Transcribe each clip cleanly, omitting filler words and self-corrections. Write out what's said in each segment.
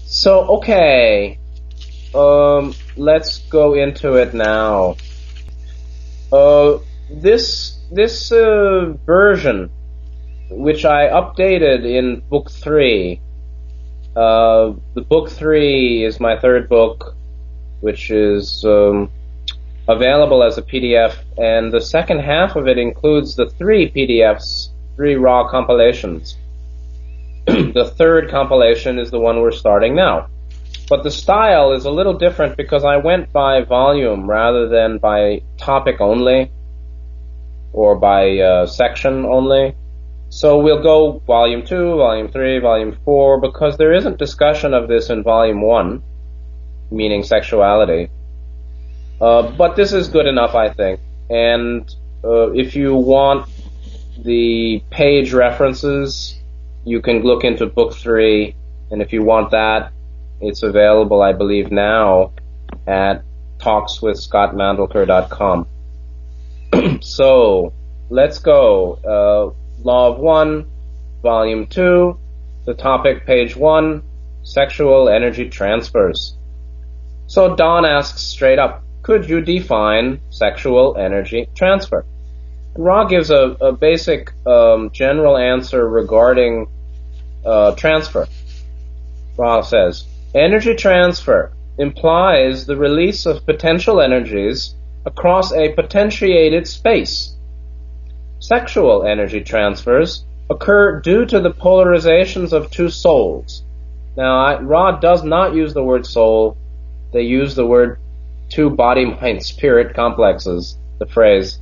Okay, let's go into it now. This version, which I updated in book 3, the book 3 is my third book, which is available as a PDF, and the second half of it includes the 3 PDFs, 3 raw compilations. The third compilation is the one we're starting now. But the style is a little different because I went by volume rather than by topic only or by section only. So we'll go volume 2, volume 3, volume 4, because there isn't discussion of this in volume 1, meaning sexuality. But this is good enough, I think. And if you want the page references, you can look into book 3, and if you want that, it's available, I believe, now at talkswithscottmandelker.com. So, let's go. Law of One, Volume 2, the topic, page 1, sexual energy transfers. So Don asks straight up, could you define sexual energy transfer? And Ra gives a basic general answer regarding transfer. Ra says, energy transfer implies the release of potential energies across a potentiated space. Sexual energy transfers occur due to the polarizations of 2 souls. Now, Ra does not use the word soul. They use the word 2 body-mind-spirit complexes, the phrase.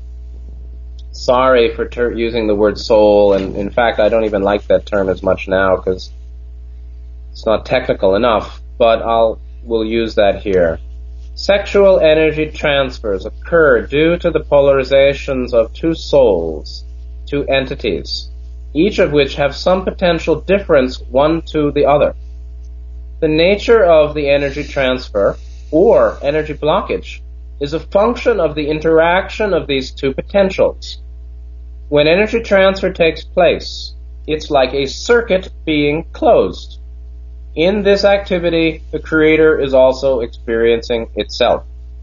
Sorry for using the word soul, and in fact, I don't even like that term as much now because it's not technical enough, but we'll use that here. Sexual energy transfers occur due to the polarizations of 2 souls, 2 entities, each of which have some potential difference one to the other. The nature of the energy transfer, or energy blockage, is a function of the interaction of these 2 potentials. When energy transfer takes place, it's like a circuit being closed. In this activity, the creator is also experiencing itself.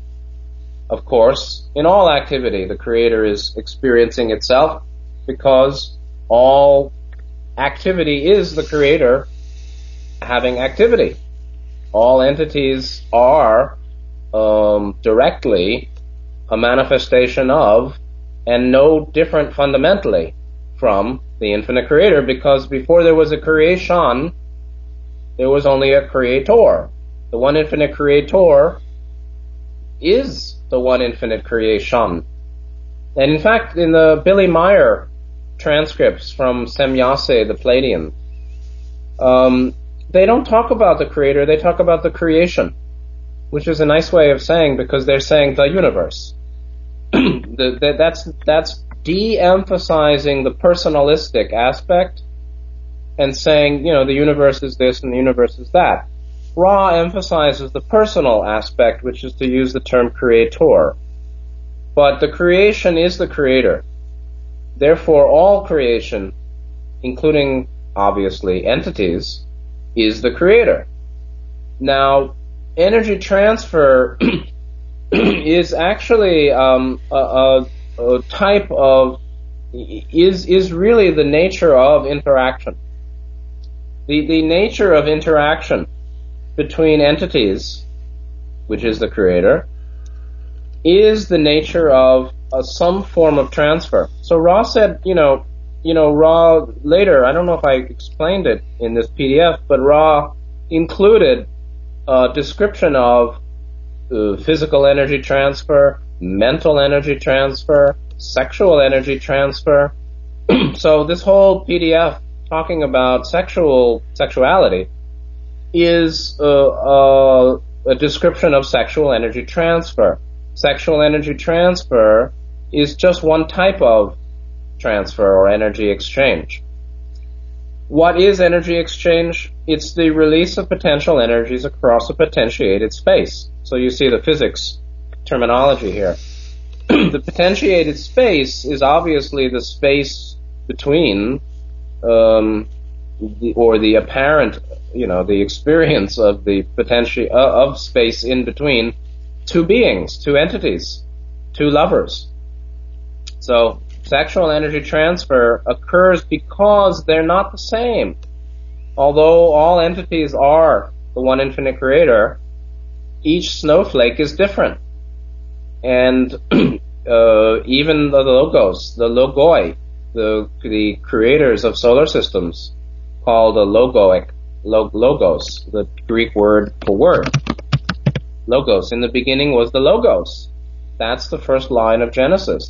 Of course, in all activity, the creator is experiencing itself because all activity is the creator having activity. All entities are directly a manifestation of and no different fundamentally from the infinite creator, because before there was a creation, there was only a creator. The one infinite creator is the one infinite creation. And in fact, in the Billy Meyer transcripts from Semyase, the Palladian, they don't talk about the creator, they talk about the creation, which is a nice way of saying, because they're saying the universe. That's de-emphasizing the personalistic aspect and saying, the universe is this and the universe is that. Ra emphasizes the personal aspect, which is to use the term creator. But the creation is the creator. Therefore, all creation, including, obviously, entities, is the creator. Now, energy transfer is actually a type of, is really the nature of interaction. The nature of interaction between entities, which is the creator, is the nature of some form of transfer. So Ra said, Ra later, I don't know if I explained it in this PDF, but Ra included a description of physical energy transfer, mental energy transfer, sexual energy transfer. So this whole PDF talking about sexuality is a description of sexual energy transfer. Sexual energy transfer is just one type of transfer or energy exchange. What is energy exchange? It's the release of potential energies across a potentiated space. So you see the physics terminology here. The potentiated space is obviously the space between or the apparent, the experience of the potential of space in between two beings, two entities, two lovers. So sexual energy transfer occurs because they're not the same. Although all entities are the one infinite creator, each snowflake is different. And even the logos, the logoi, the creators of solar systems, called logos, the Greek word for word. Logos. In the beginning was the logos. That's the first line of Genesis.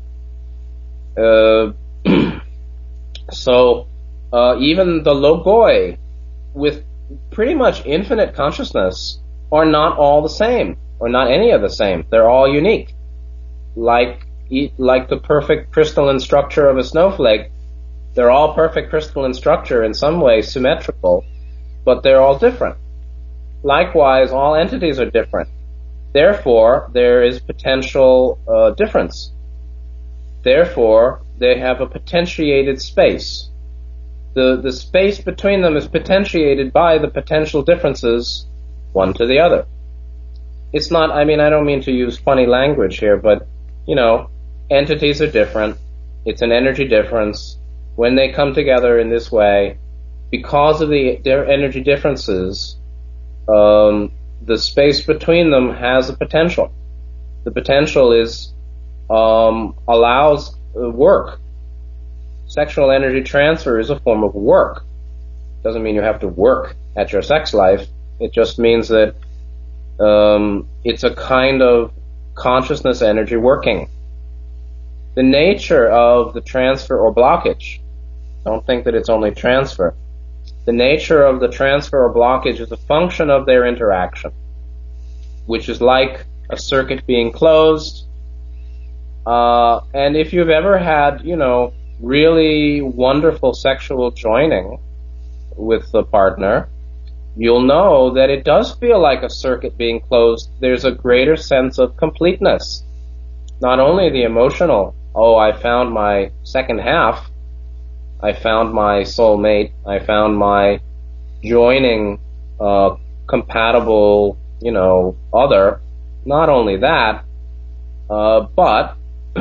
So even the logoi, with pretty much infinite consciousness, are not all the same, or not any of the same. They're all unique. Like the perfect crystalline structure of a snowflake, they're all perfect crystalline structure, in some way symmetrical, but they're all different. Likewise, all entities are different. Therefore, there is potential difference. Therefore, they have a potentiated space. The space between them is potentiated by the potential differences one to the other. It's not, I don't mean to use funny language here, but, entities are different. It's an energy difference. When they come together in this way, because of their energy differences, the space between them has a potential. The potential is allows work. Sexual energy transfer is a form of work. Doesn't mean you have to work at your sex life. It just means that it's a kind of consciousness energy working. The nature of the transfer or blockage, don't think that it's only transfer. The nature of the transfer or blockage is a function of their interaction, which is like a circuit being closed. And if you've ever had, really wonderful sexual joining with a partner, you'll know that it does feel like a circuit being closed. There's a greater sense of completeness. Not only the emotional, I found my second half, I found my soulmate, I found my joining compatible, other. Not only that, but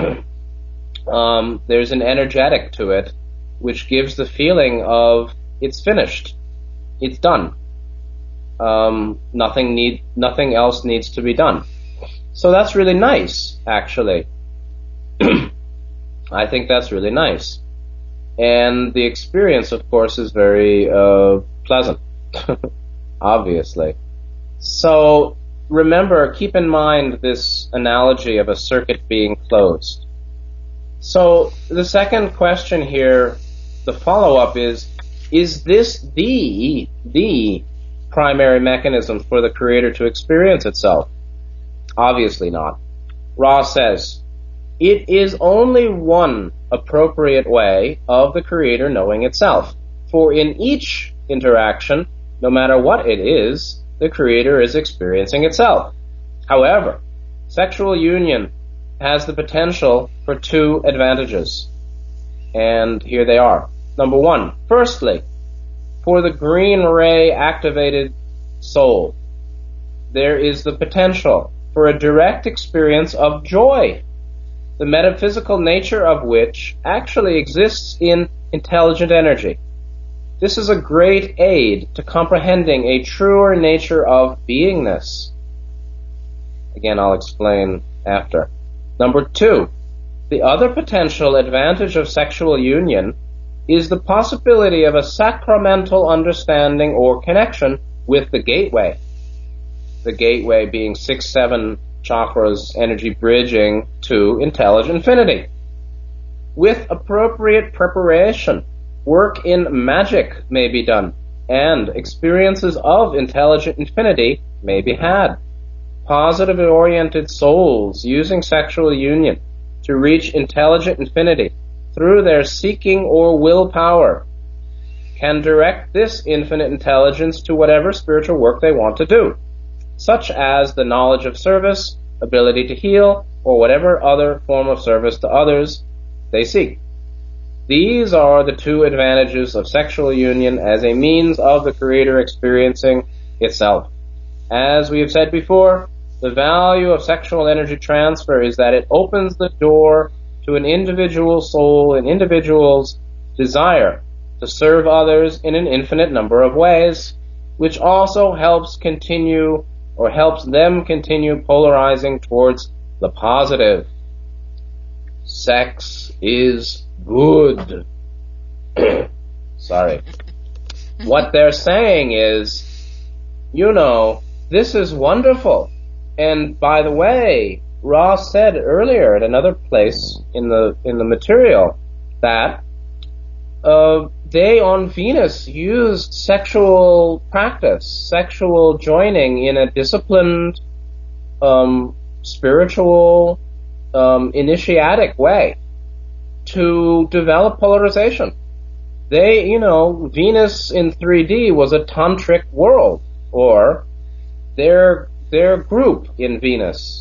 there's an energetic to it which gives the feeling of it's finished, it's done. Nothing else needs to be done. So that's really nice, actually. I think that's really nice. And the experience, of course, is very pleasant, obviously. So remember, keep in mind this analogy of a circuit being closed. So the second question here, the follow-up is this the primary mechanism for the Creator to experience itself? Obviously not. Ra says, it is only one appropriate way of the Creator knowing itself. For in each interaction, no matter what it is, the Creator is experiencing itself. However, sexual union has the potential for two advantages. And here they are. Number one, firstly, for the green ray activated soul, there is the potential for a direct experience of joy, the metaphysical nature of which actually exists in intelligent energy. This is a great aid to comprehending a truer nature of beingness. Again, I'll explain after. Number two, the other potential advantage of sexual union is the possibility of a sacramental understanding or connection with the gateway. The gateway being 6-7 chakras, energy bridging to intelligent infinity. With appropriate preparation, work in magic may be done, and experiences of intelligent infinity may be had. Positively oriented souls using sexual union to reach intelligent infinity through their seeking or willpower can direct this infinite intelligence to whatever spiritual work they want to do, such as the knowledge of service, ability to heal, or whatever other form of service to others they seek. These are the two advantages of sexual union as a means of the creator experiencing itself. As we have said before, the value of sexual energy transfer is that it opens the door to an individual soul, an individual's desire to serve others in an infinite number of ways, which also helps them continue polarizing towards the positive. Sex is good. Sorry. What they're saying is, this is wonderful. And by the way, Ross said earlier at another place in the material that they on Venus used sexual practice, sexual joining in a disciplined, spiritual, initiatic way to develop polarization. Venus in 3D was a tantric world, or their group in Venus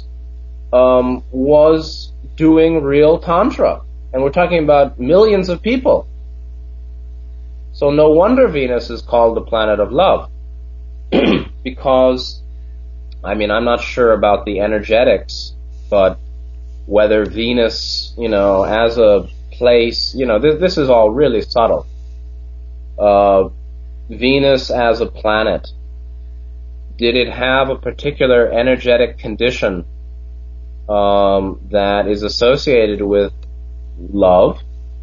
was doing real tantra, and we're talking about millions of people. So no wonder Venus is called the planet of love, because, I'm not sure about the energetics, but whether Venus, as a place, this is all really subtle. Venus as a planet, did it have a particular energetic condition that is associated with love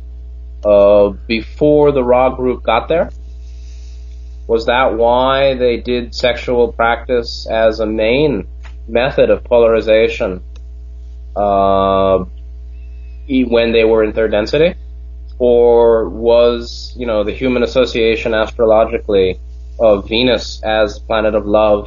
before the Ra group got there? Was that why they did sexual practice as a main method of polarization when they were in third density? Or was, the human association astrologically of Venus as planet of love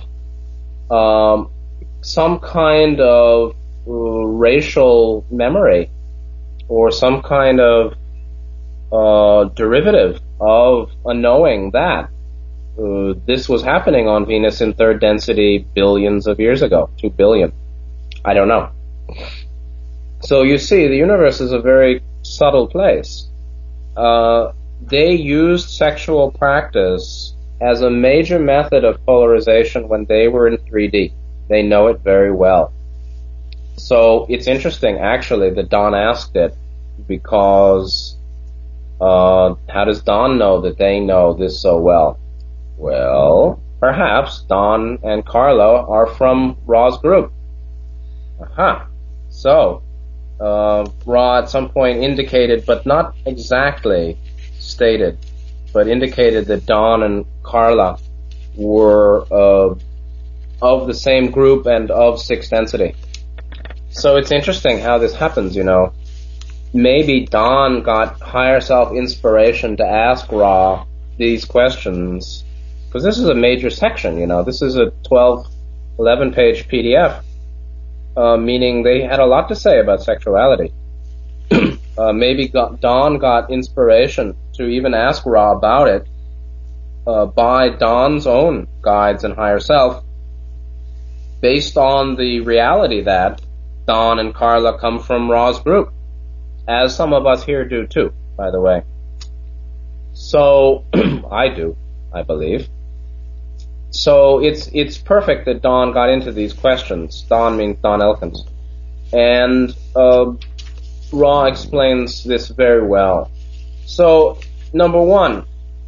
some kind of racial memory or some kind of derivative of a knowing that this was happening on Venus in third density billions of years ago, 2 billion. I don't know. So you see, the universe is a very subtle place. They used sexual practice as a major method of polarization when they were in 3D. They know it very well. So it's interesting, actually, that Don asked it, because how does Don know that they know this so well? Well, perhaps Don and Carla are from Ra's group. Aha. So, Ra at some point indicated, but not exactly stated, but indicated that Don and Carla were of the same group and of sixth density. So it's interesting how this happens, Maybe Don got higher self inspiration to ask Ra these questions, because this is a major section, This is a 11 page PDF, meaning they had a lot to say about sexuality. Maybe Don got inspiration to even ask Ra about it by Don's own guides and higher self, based on the reality that Don and Carla come from Ra's group, as some of us here do too, by the way. So, I do, I believe. So it's perfect that Don got into these questions. Don means Don Elkins. And Ra explains this very well. So, number one,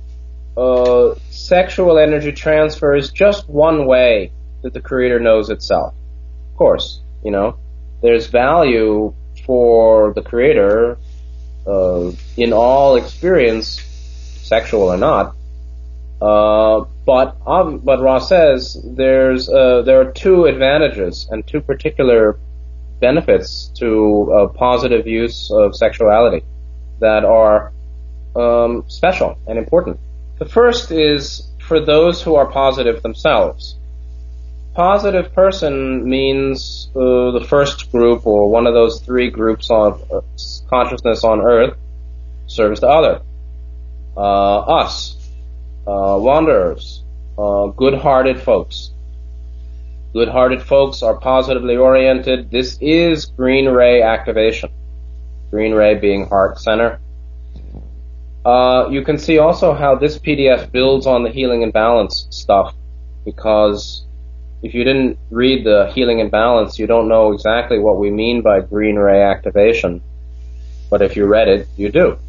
sexual energy transfer is just one way that the Creator knows itself. Of course, there's value for the Creator in all experience, sexual or not. But Ra says there are two advantages and two particular benefits to positive use of sexuality that are special and important. The first is for those who are positive themselves. Positive person means the first group, or one of those three groups of consciousness on Earth, serves the other. Us, wanderers, good-hearted folks. Good-hearted folks are positively oriented. This is green ray activation. Green ray being heart center. You can see also how this PDF builds on the healing and balance stuff, because if you didn't read the healing and balance, you don't know exactly what we mean by green ray activation. But if you read it, you do.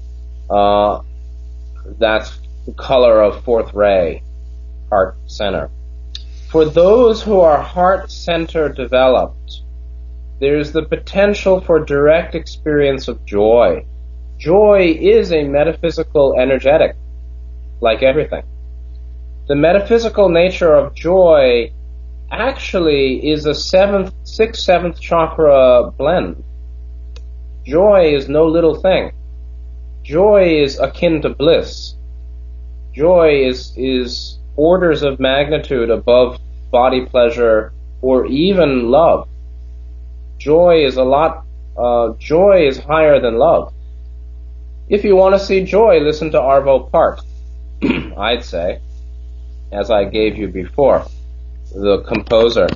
That's the color of fourth ray, heart center. For those who are heart center developed, there's the potential for direct experience of joy. Joy is a metaphysical energetic, like everything. The metaphysical nature of joy actually is a 6th, 7th chakra blend. Joy is no little thing. Joy is akin to bliss. Joy is orders of magnitude above body pleasure or even love. Joy is joy is higher than love. If you want to see joy, listen to Arvo Part, I'd say, as I gave you before, the composer.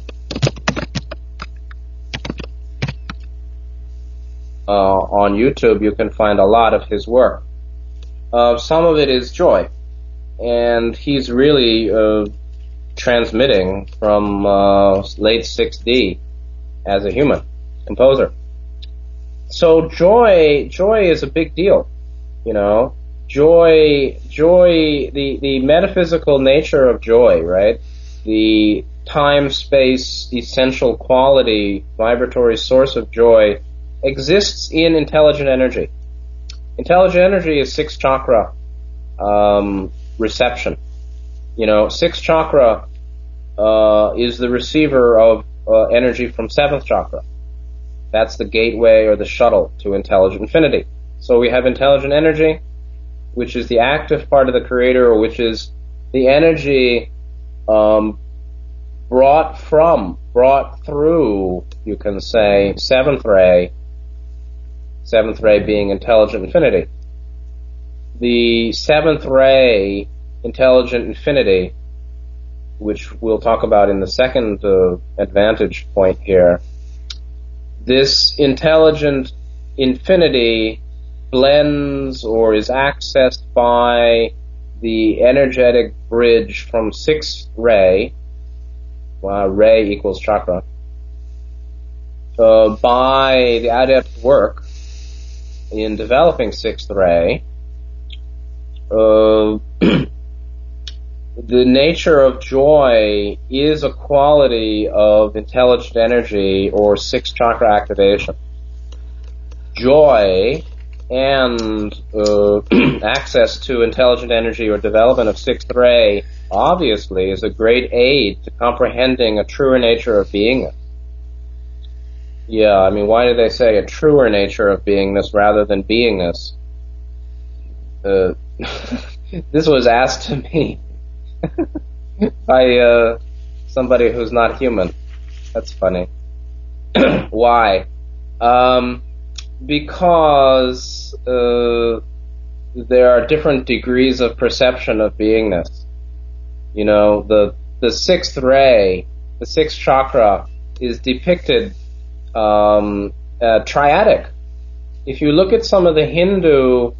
On YouTube, you can find a lot of his work. Some of it is joy, and he's really transmitting from late 6D as a human composer. So joy is a big deal, you know. Joy, the metaphysical nature of joy, right? The time-space essential quality, vibratory source of joy exists in intelligent energy. Intelligent energy is 6th chakra reception. You know, 6th chakra is the receiver of energy from 7th chakra. That's the gateway or the shuttle to intelligent infinity. So we have intelligent energy, which is the active part of the creator, or which is the energy brought through, you can say, 7th ray being intelligent infinity. The 7th ray, intelligent infinity, which we'll talk about in the second advantage point here, this intelligent infinity blends or is accessed by the energetic bridge from 6th ray, ray equals chakra, by the adept work in developing 6th ray. The nature of joy is a quality of intelligent energy or 6th chakra activation. Joy and access to intelligent energy or development of 6th ray obviously is a great aid to comprehending a truer nature of beingness. Yeah, I mean, why do they say a truer nature of beingness rather than beingness? This was asked to me by somebody who's not human. That's funny. Why? Because there are different degrees of perception of beingness. You know, the 6th ray, the 6th chakra, is depicted triadic. If you look at some of the Hindu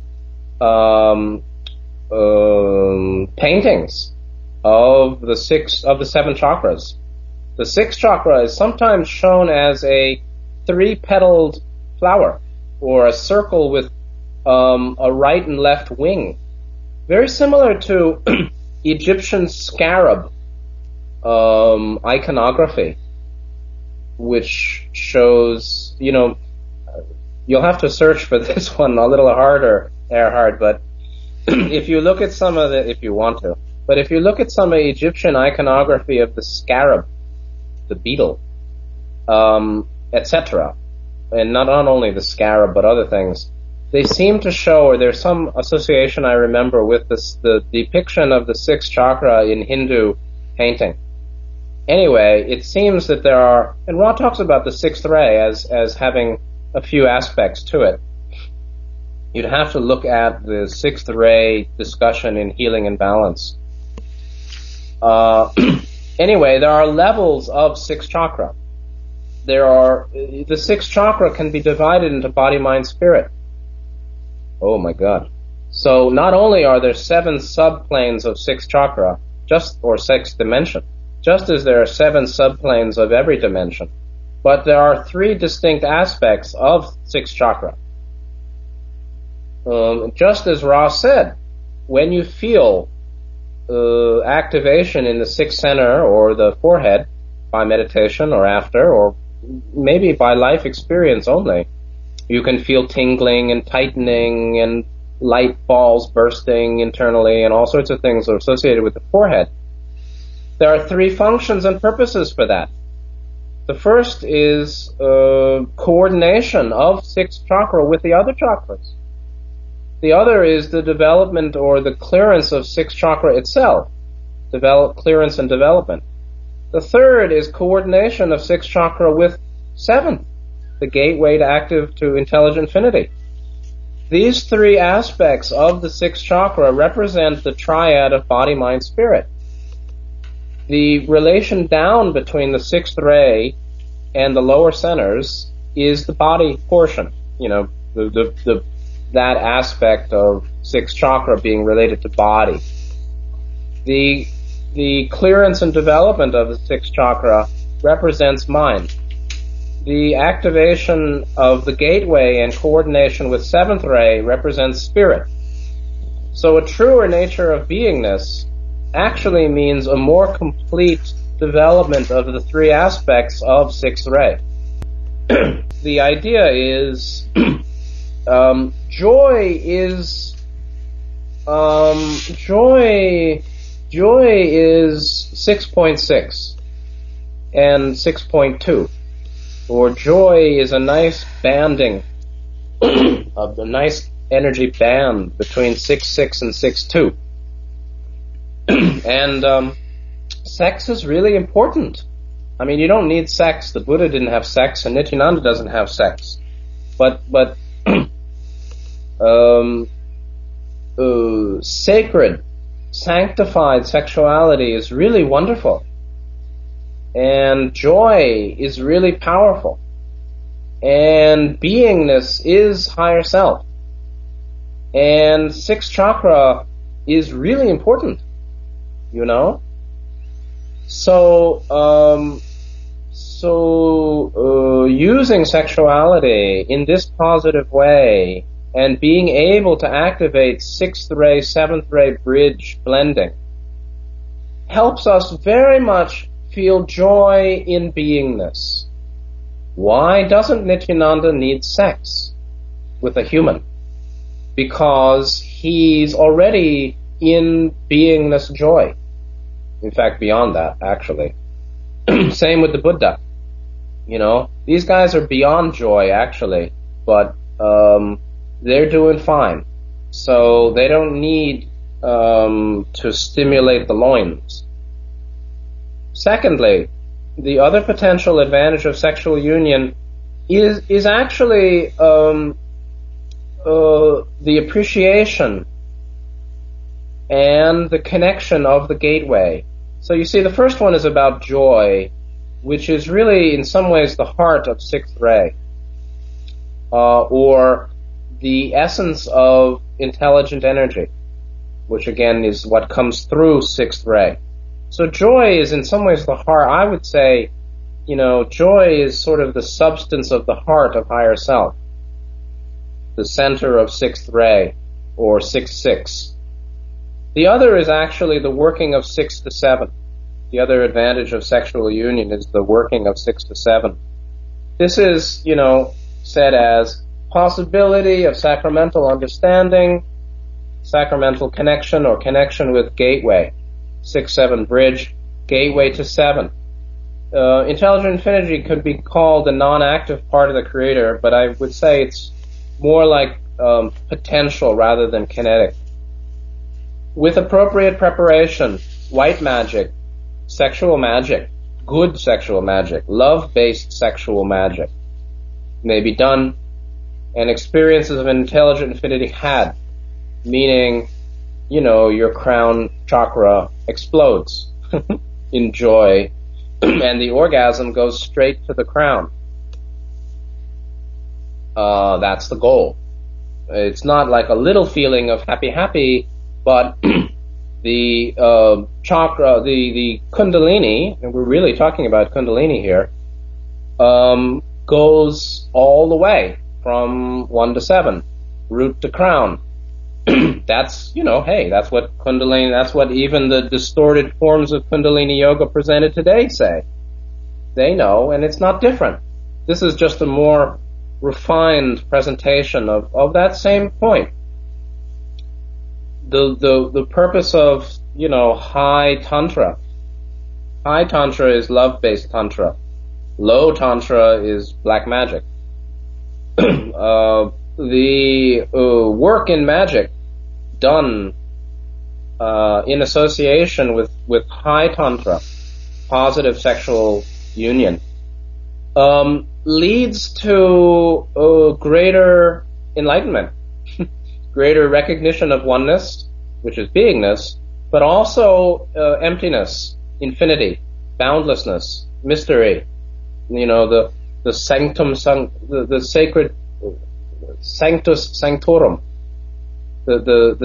paintings of the 7 chakras, the 6th chakra is sometimes shown as a 3-petaled flower, or a circle with a right and left wing, very similar to Egyptian scarab iconography, which shows, you know, you'll have to search for this one a little harder, Erhard, but if you look at some of if you want to, but if you look at some of Egyptian iconography of the scarab, the beetle, etc., and not only the scarab but other things, they seem to show, or there's some association I remember with the depiction of the 6th chakra in Hindu painting. Anyway, it seems that there are, and Ra talks about the 6th ray as having a few aspects to it. You'd have to look at the 6th ray discussion in Healing and Balance. Anyway, there are levels of 6th chakra. The 6th chakra can be divided into body, mind, spirit. Oh my God. So not only are there 7 subplanes of 6 chakra, or 6 dimension, just as there are 7 subplanes of every dimension, but there are 3 distinct aspects of 6 chakra. Just as Ross said, when you feel activation in the 6th center or the forehead by meditation or after, or maybe by life experience only, you can feel tingling and tightening and light balls bursting internally and all sorts of things are associated with the forehead. There are 3 functions and purposes for that. The first is coordination of 6th chakra with the other chakras. The other is the development or the clearance of 6th chakra itself, clearance and development. The third is coordination of 6th chakra with 7th, the gateway to intelligent infinity. These 3 aspects of the 6th chakra represent the triad of body, mind, spirit. The relation down between the 6th ray and the lower centers is the body portion, that aspect of 6th chakra being related to body. The clearance and development of the 6th chakra represents mind. The activation of the gateway and coordination with 7th ray represents spirit. So a truer nature of beingness actually means a more complete development of the 3 aspects of 6th ray. The idea is joy is 6.6 and 6.2, or joy is a nice banding of the nice energy band between 6.6 and 6.2. And sex is really important. I mean, you don't need sex. The Buddha didn't have sex, and Nityananda doesn't have sex. But sacred, sanctified sexuality is really wonderful. And joy is really powerful. And beingness is higher self. And 6th chakra is really important, So using sexuality in this positive way and being able to activate 6th ray, 7th ray bridge blending helps us very much feel joy in beingness. Why doesn't Nityananda need sex with a human? Because he's already in beingness joy. In fact, beyond that, actually. Same with the Buddha. These guys are beyond joy, actually, but they're doing fine. So they don't need to stimulate the loins. Secondly, the other potential advantage of sexual union is actually the appreciation and the connection of the gateway. So you see, the first one is about joy, which is really in some ways the heart of 6th ray, or the essence of intelligent energy, which again is what comes through 6th ray. So joy is in some ways the heart. I would say, joy is sort of the substance of the heart of higher self, the center of 6th ray, or 6.6. The other is actually the working of 6 to 7. The other advantage of sexual union is the working of 6 to 7. This is, said as possibility of sacramental understanding, sacramental connection or connection with gateway, 6-7 bridge, gateway to 7. Intelligent infinity could be called the non-active part of the creator, but I would say it's more like potential rather than kinetic. With appropriate preparation, white magic, sexual magic, good sexual magic, love-based sexual magic may be done, and experiences of intelligent infinity had, meaning, your crown chakra explodes in joy, and the orgasm goes straight to the crown. That's the goal. It's not like a little feeling of happy, but the chakra, the Kundalini, and we're really talking about Kundalini here, goes all the way from 1 to 7, root to crown. That's, hey, that's what Kundalini, that's what even the distorted forms of Kundalini yoga presented today say. They know, and it's not different. This is just a more refined presentation of that same point. The purpose of, high tantra. High tantra is love-based tantra. Low tantra is black magic. The work in magic done in association with high tantra, positive sexual union, leads to greater enlightenment, greater recognition of oneness, which is beingness, but also emptiness, infinity, boundlessness, mystery. The sanctum, the sacred sanctus sanctorum, the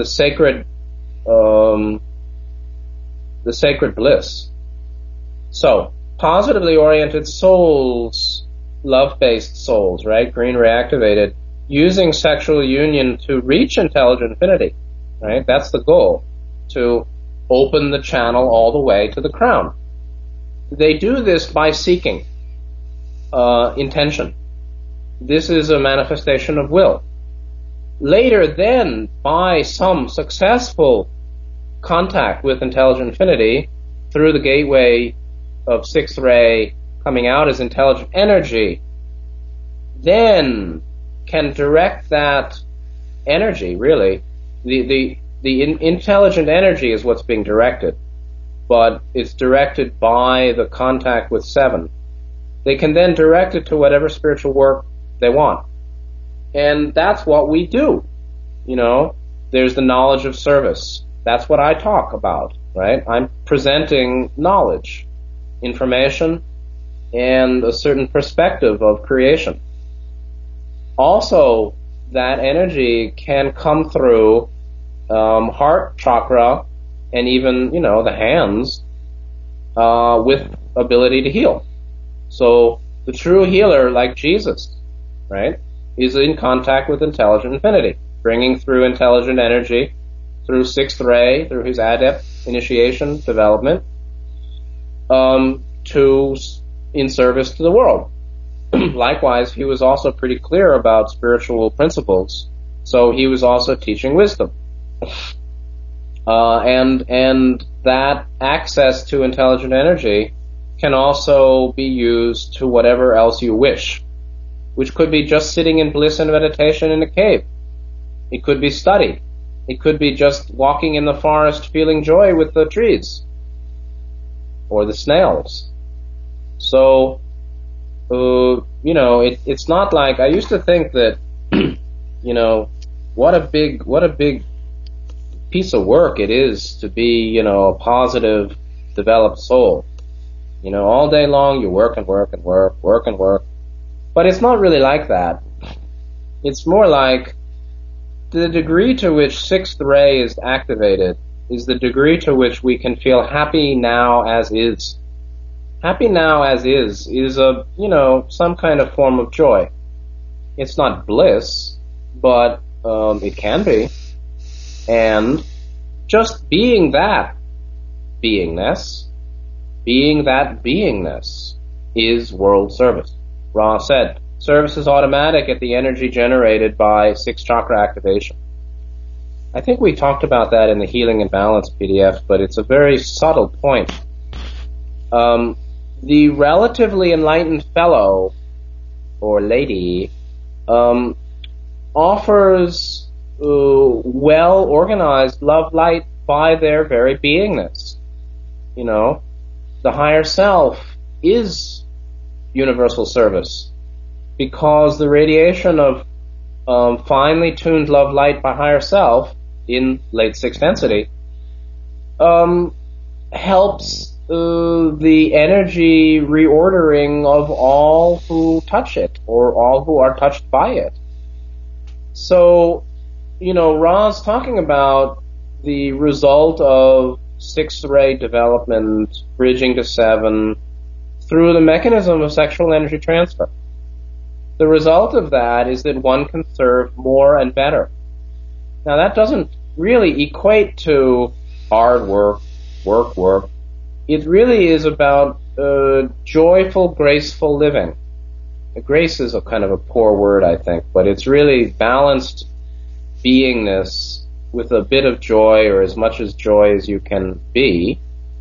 sacred bliss. So, positively oriented souls, love-based souls, right? Green reactivated, using sexual union to reach intelligent infinity, right? That's the goal, to open the channel all the way to the crown. They do this by seeking intention. This is a manifestation of will. Later then, by some successful contact with intelligent infinity, through the gateway of sixth ray coming out as intelligent energy, then can direct that energy, really. The intelligent energy is what's being directed, but it's directed by the contact with 7. They can then direct it to whatever spiritual work they want. And that's what we do. There's the knowledge of service. That's what I talk about, right? I'm presenting knowledge, information, and a certain perspective of creation. Also, that energy can come through heart chakra and even, the hands with ability to heal. So the true healer, like Jesus, right, is in contact with intelligent infinity, bringing through intelligent energy, through sixth ray, through his adept initiation development, in service to the world. Likewise, he was also pretty clear about spiritual principles, so he was also teaching wisdom. And that access to intelligent energy can also be used to whatever else you wish, which could be just sitting in bliss and meditation in a cave. It could be study. It could be just walking in the forest feeling joy with the trees or the snails. So, it's not like, I used to think that, what a big piece of work it is to be, a positive, developed soul. All day long you work and work and work. But it's not really like that. It's more like the degree to which sixth ray is activated is the degree to which we can feel happy now as is. Happy now as is a, some kind of form of joy. It's not bliss, but it can be. And just being that beingness, is world service. Ra said, service is automatic at the energy generated by 6 chakra activation. I think we talked about that in the Healing and Balance PDF, but it's a very subtle point. The relatively enlightened fellow or lady offers well-organized love light by their very beingness. The higher self is universal service, because the radiation of finely tuned love light by higher self in late sixth density helps the energy reordering of all who touch it, or all who are touched by it. So Ra's talking about the result of sixth ray development, bridging to 7, through the mechanism of sexual energy transfer. The result of that is that one can serve more and better. Now that doesn't really equate to hard work. It really is about joyful, graceful living. Grace is a kind of a poor word, I think, but it's really balanced beingness with a bit of joy, or as much as joy as you can be.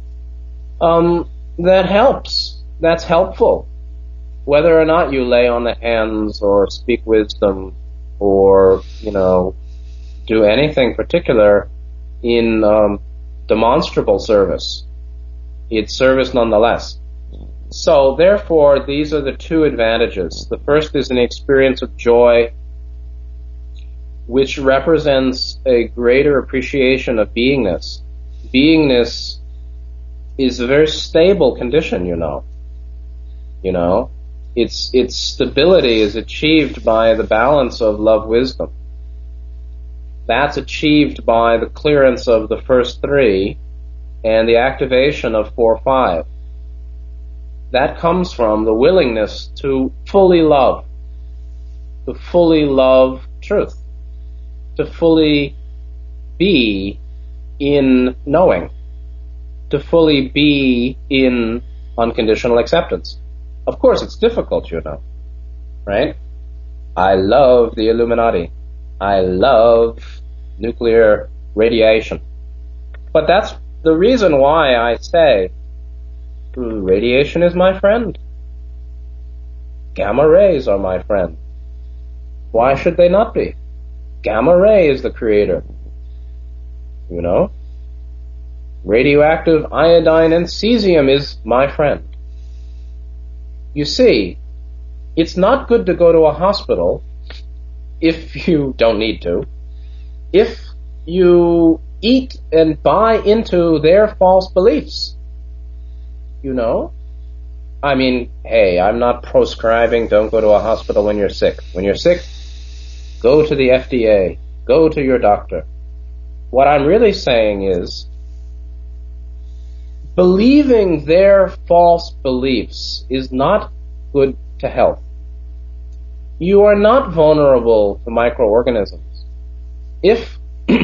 That helps. That's helpful. Whether or not you lay on the hands or speak wisdom or, do anything particular in demonstrable service, it's service nonetheless. So, therefore, these are the two advantages. The first is an experience of joy, which represents a greater appreciation of beingness. Beingness is a very stable condition, Its stability is achieved by the balance of love-wisdom. That's achieved by the clearance of the first 3 and the activation of 4-5. That comes from the willingness to fully love truth, to fully be in knowing, to fully be in unconditional acceptance. Of course, it's difficult, right? I love the Illuminati. I love nuclear radiation. But that's the reason why I say radiation is my friend. Gamma rays are my friend. Why should they not be? Gamma ray is the creator. Radioactive iodine and cesium is my friend. You see, it's not good to go to a hospital if you don't need to, if you eat and buy into their false beliefs. I mean, hey, I'm not proscribing don't go to a hospital when you're sick. When you're sick, go to the FDA, go to your doctor. What I'm really saying is, believing their false beliefs is not good to health. You are not vulnerable to microorganisms. If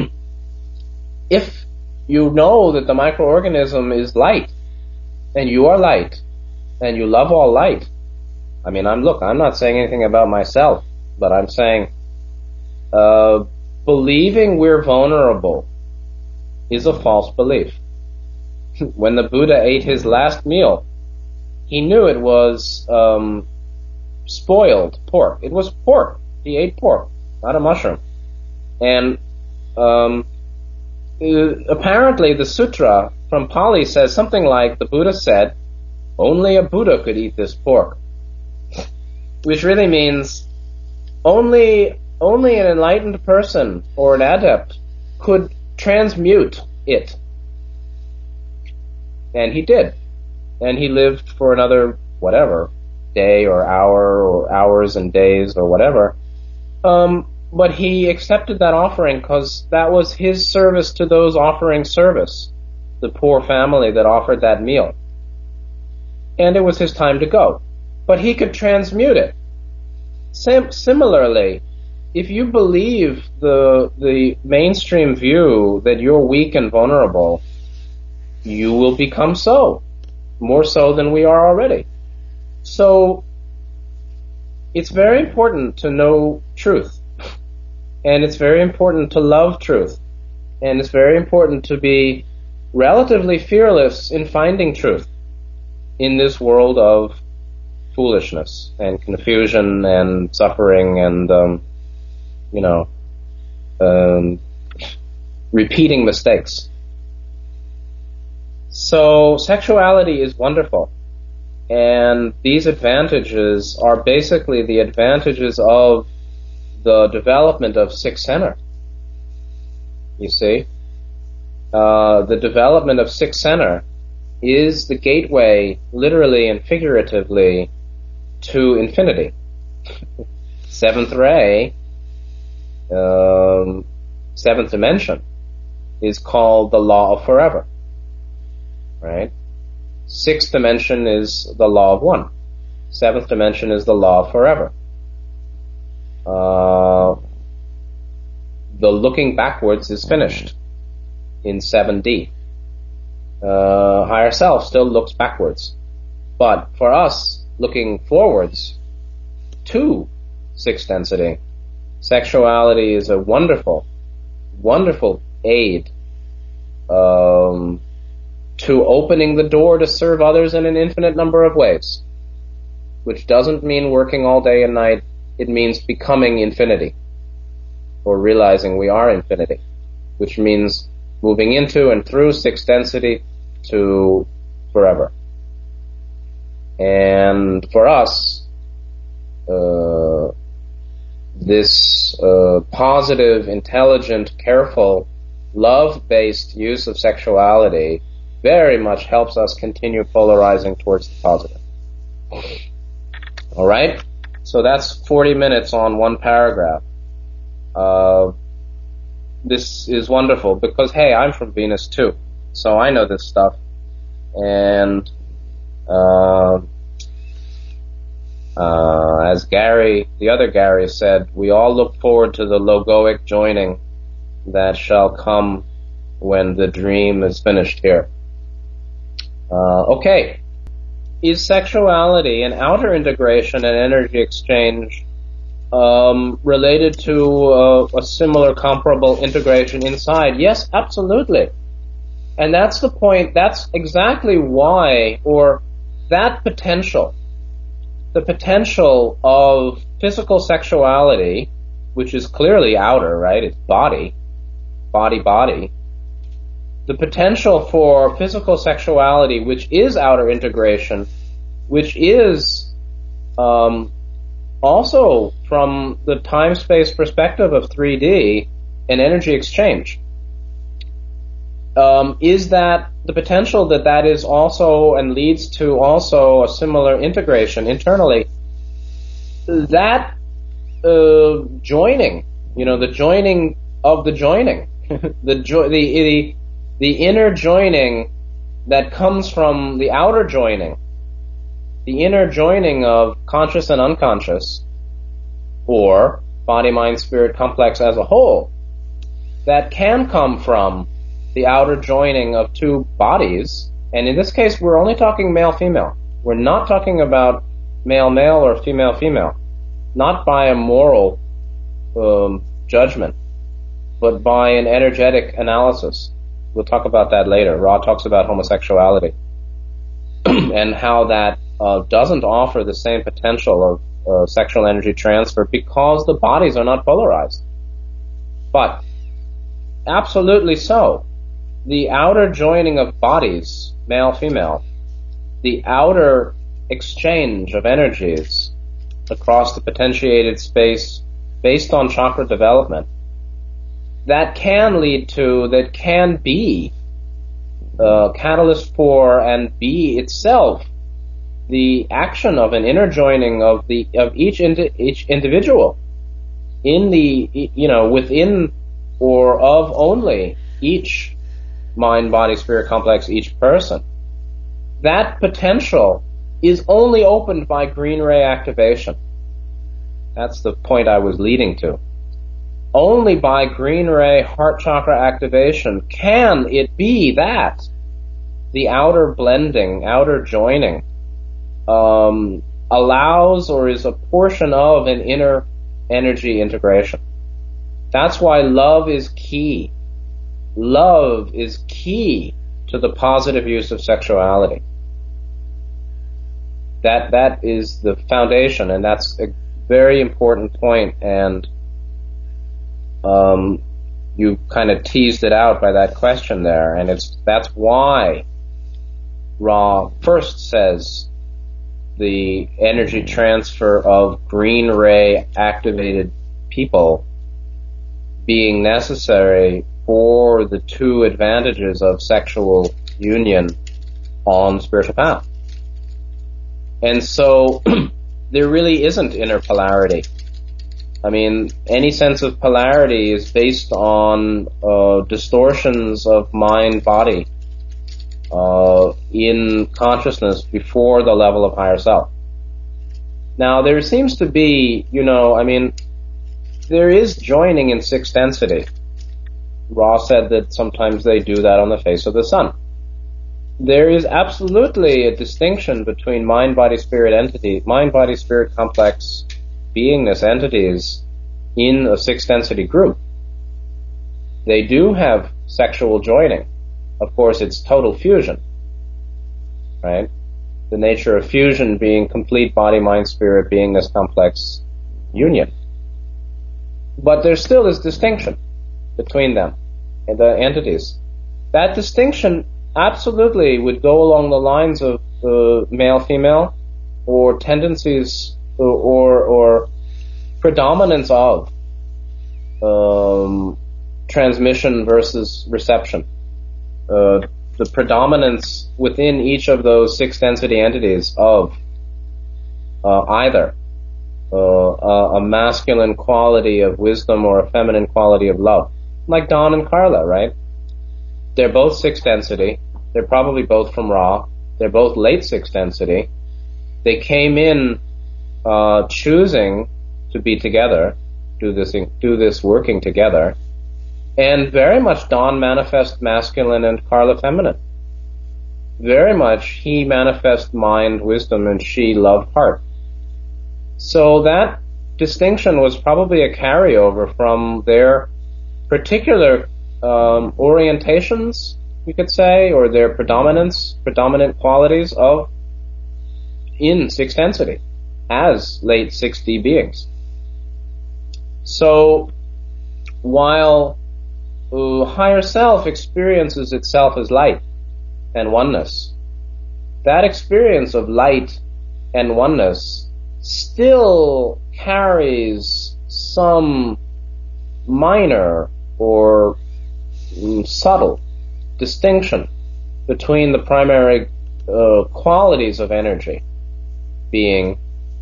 you know that the microorganism is light, and you are light, and you love all light, I'm not saying anything about myself, but I'm saying believing we're vulnerable is a false belief. When the Buddha ate his last meal, he knew it was spoiled pork. It was pork. He ate pork, not a mushroom. And apparently the sutra from Pali says something like, the Buddha said, only a Buddha could eat this pork. Which really means only an enlightened person or an adept could transmute it. And he did. And he lived for another, day or hour or hours and days or whatever. But he accepted that offering because that was his service to those offering service, the poor family that offered that meal. And it was his time to go. But he could transmute it. Similarly, if you believe the mainstream view that you're weak and vulnerable, you will become so, more so than we are already. So, it's very important to know truth, and it's very important to love truth, and it's very important to be relatively fearless in finding truth in this world of foolishness and confusion and suffering and, repeating mistakes. So sexuality is wonderful, and these advantages are basically the advantages of the development of sixth center. You see? The development of sixth center is the gateway, literally and figuratively, to infinity. Seventh ray seventh dimension, is called the law of forever, right? Sixth dimension is the law of one. Seventh dimension is the law of forever. The looking backwards is finished in 7D. Higher self still looks backwards. But for us, looking forwards to sixth density, sexuality is a wonderful, wonderful aid to opening the door to serve others in an infinite number of ways, which doesn't mean working all day and night. It means becoming infinity, or realizing we are infinity, which means moving into and through sixth density to forever. And for us, this positive, intelligent, careful, love-based use of sexuality very much helps us continue polarizing towards the positive. All right? So that's 40 minutes on one paragraph. This is wonderful because, hey, I'm from Venus too, so I know this stuff. And as Gary, the other Gary, said, we all look forward to the logoic joining that shall come when the dream is finished here. Okay. Is sexuality and outer integration and energy exchange related to a similar comparable integration inside? Yes, absolutely. And that's the point. That's exactly why, or that potential, the potential of physical sexuality, which is clearly outer, right? It's body. The potential for physical sexuality, which is outer integration, which is also from the time-space perspective of 3D, an energy exchange. Is that the potential that is also and leads to also a similar integration internally? That joining, the joining of the joining, the inner joining that comes from the outer joining, the inner joining of conscious and unconscious, or body, mind, spirit complex as a whole, that can come from the outer joining of two bodies. And in this case, we're only talking male-female. We're not talking about male-male or female-female. Not by a moral judgment, but by an energetic analysis. We'll talk about that later. Ra talks about homosexuality and how that doesn't offer the same potential of sexual energy transfer because the bodies are not polarized. But absolutely so. The outer joining of bodies, male-female, the outer exchange of energies across the potentiated space based on chakra development, that can be catalyst for and be itself the action of an inner joining of each individual in within or of only each mind, body, spirit complex, each person. That potential is only opened by green ray activation. That's the point I was leading to. Only by green ray heart chakra activation can it be that the outer blending, outer joining, allows or is a portion of an inner energy integration. That's why love is key. Love is key to the positive use of sexuality. That is the foundation, and that's a very important point, and you kind of teased it out by that question there, and that's why Ra first says the energy transfer of green ray activated people being necessary for the two advantages of sexual union on the spiritual path. And so there really isn't inner polarity. I mean, any sense of polarity is based on distortions of mind-body in consciousness before the level of higher self. Now, there seems to be, there is joining in sixth density. Ra said that sometimes they do that on the face of the sun. There is absolutely a distinction between mind-body-spirit complex beingness entities in a sixth density group. They do have sexual joining. Of course, it's total fusion, right? The nature of fusion being complete body-mind-spirit beingness complex union. But there still is distinction between them, the entities. That distinction absolutely would go along the lines of male-female, or tendencies, or predominance of transmission versus reception. The predominance within each of those six density entities of either a masculine quality of wisdom or a feminine quality of love. Like Don and Carla, right? They're both sixth density. They're probably both from Ra. They're both late sixth density. They came in choosing to be together, do this working together, and very much Don manifest masculine and Carla feminine. Very much he manifest mind, wisdom, and she love, heart. So that distinction was probably a carryover from their particular orientations, you could say, or their predominant qualities of in sixth density as late 6D beings. So while higher self experiences itself as light and oneness, that experience of light and oneness still carries some minor or subtle distinction between the primary qualities of energy, being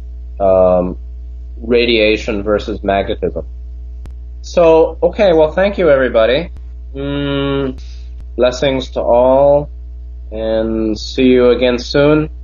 radiation versus magnetism. So, okay, well, thank you, everybody. Blessings to all, and see you again soon.